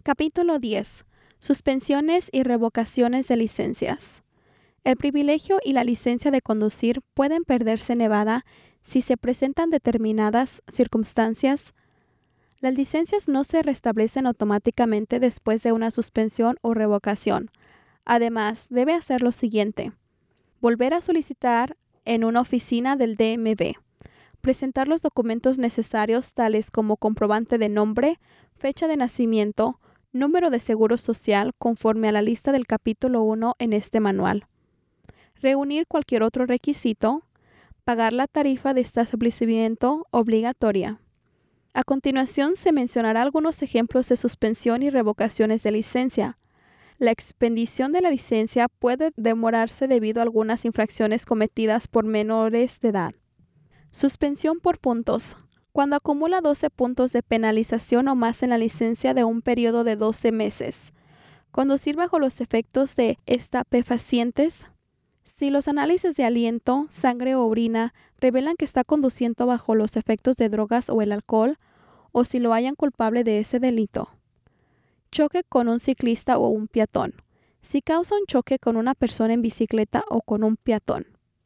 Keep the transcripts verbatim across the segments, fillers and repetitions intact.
Capítulo diez. Suspensiones y revocaciones de licencias. El privilegio y la licencia de conducir pueden perderse en Nevada si se presentan determinadas circunstancias. Las licencias no se restablecen automáticamente después de una suspensión o revocación. Además, debe hacer lo siguiente: volver a solicitar en una oficina del D M V, presentar los documentos necesarios tales como comprobante de nombre, fecha de nacimiento, número de seguro social conforme a la lista del capítulo uno en este manual, reunir cualquier otro requisito, pagar la tarifa de establecimiento obligatoria. A continuación se mencionará algunos ejemplos de suspensión y revocaciones de licencia. La expedición de la licencia puede demorarse debido a algunas infracciones cometidas por menores de edad. Suspensión por puntos. Cuando acumula doce puntos de penalización o más en la licencia de un periodo de doce meses. Conducir bajo los efectos de estupefacientes. Si los análisis de aliento, sangre o orina revelan que está conduciendo bajo los efectos de drogas o el alcohol, o si lo hallan culpable de ese delito. Choque con un ciclista o un peatón. Si causa un choque con una persona en bicicleta o con un peatón.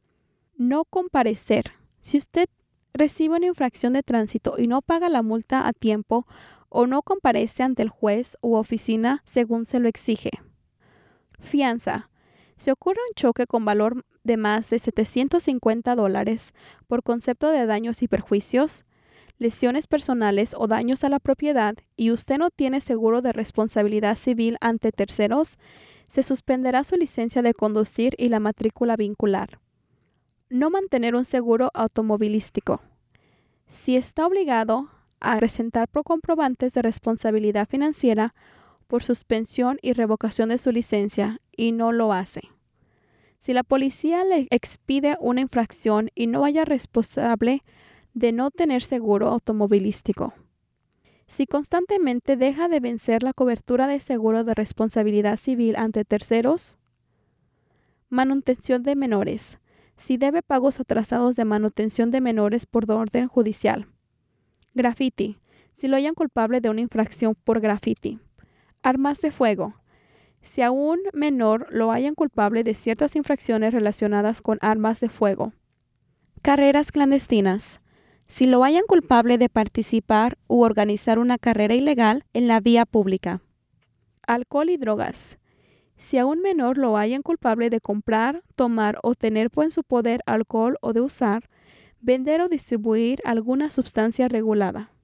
No comparecer. Si usted recibe una infracción de tránsito y no paga la multa a tiempo o no comparece ante el juez u oficina según se lo exige. Fianza. Si ocurre un choque con valor de más de setecientos cincuenta dólares por concepto de daños y perjuicios, lesiones personales o daños a la propiedad y usted no tiene seguro de responsabilidad civil ante terceros, se suspenderá su licencia de conducir y la matrícula vincular. No mantener un seguro automovilístico. Si está obligado a presentar comprobantes de responsabilidad financiera por suspensión y revocación de su licencia y no lo hace. Si la policía le expide una infracción y no haya responsable de no tener seguro automovilístico. Si constantemente deja de vencer la cobertura de seguro de responsabilidad civil ante terceros. Manutención de menores. Si debe pagos atrasados de manutención de menores por orden judicial. Graffiti. Si lo hallan culpable de una infracción por graffiti. Armas de fuego. Si a un menor lo hallan culpable de ciertas infracciones relacionadas con armas de fuego. Carreras clandestinas. Si lo hallan culpable de participar u organizar una carrera ilegal en la vía pública. Alcohol y drogas. Si a un menor lo hallan culpable de comprar, tomar o tener en su poder alcohol o de usar, vender o distribuir alguna sustancia regulada.